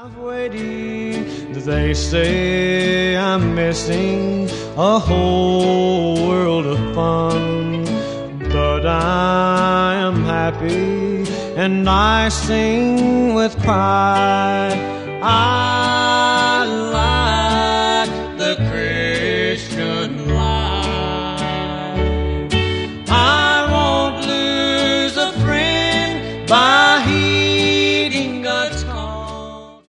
They say I'm missing a whole world of fun, but I am happy and I sing with pride.